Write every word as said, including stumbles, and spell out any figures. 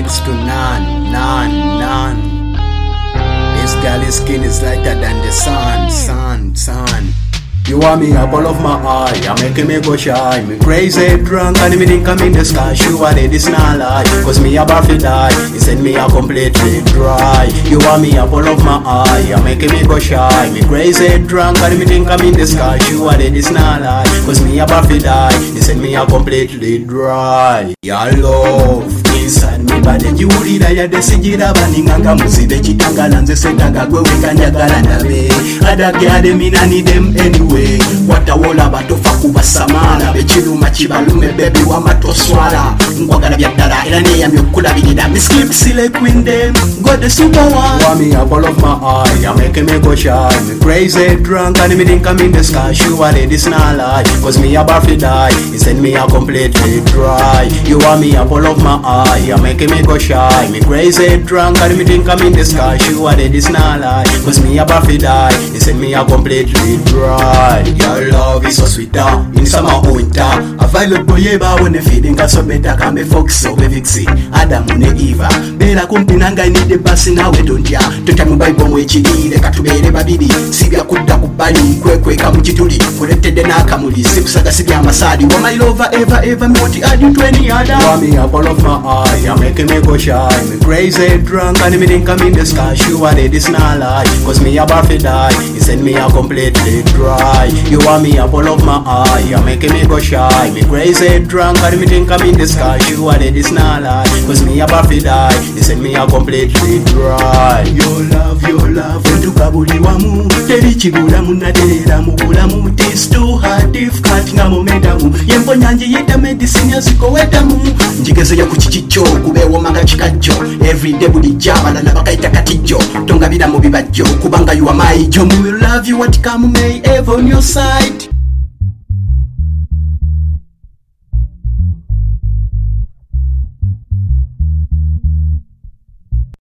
next to none, none, none. This girl's skin is lighter than the sun, sun, sun. You want me apple of my eye, you're making me go shy. Me crazy drunk and me think I'm in the sky. Surely this not lie, cause me about to die. You send me a completely dry. You want me apple of my eye, you're making me go shy. Me crazy drunk and me think I'm in the sky. Surely this not lie, cause me about to die. You send me a completely dry. Your love inside me bade jiwulira yadesigira baninganga muzibe kitangala nze setaga gwe wekanjagala ndabe adagyade mina need them anyway watawola batofa kubasamala bekiruma kibalume baby wamatoswala ngwagala byaddala era neyamye okukulabirira miskip sile queen them got the super one. Want me apple of my eye, you're making me go shy. Me crazy drunk and me think I'm in the sky. Surely this not lie, cause me about to die. You send me a completely dry. You want me apple of my eye, you're making me go shy. Me crazy drunk and me think I'm in the sky. Surely this not lie, cause me about to die. You send me a completely dry. Your love is so sweeter in summer or winter. Available yeba when the feeling got so better. Kame fox over vixi Adam ne Eva bela kumpinanga need the basi nawe donja tota mubayibwa mwekirire katubere babiri sibya kudda kubali kwekwe kamukituli kuletedde nakamuli sikusaga sibya amasadi wa my lover ever ever me what add you to any other. Want me apple of my eye, you're making me go shy. Me crazy drunk and me think I'm in the sky. Surely this not lie, cause me about to die. You send me a completely dry. You want me apple of my eye, you're making me go shy. Me crazy drunk and me think I'm in the sky. Surely this not lie, cause me about to die. You send me a completely dry. Your love, your love, entukabuliwamu teri kibulamu naterera mu bulamu. It's too hard difficult nga momendamu yembo nyanje yeta medicine yazikowetamu njigezeyo ku kikicho kubeewo manga kikajjo everyday buli jabala nabakaita katijjo tongabira mu bibajjo kubanga you are my job. We will love you what come may ever on your side.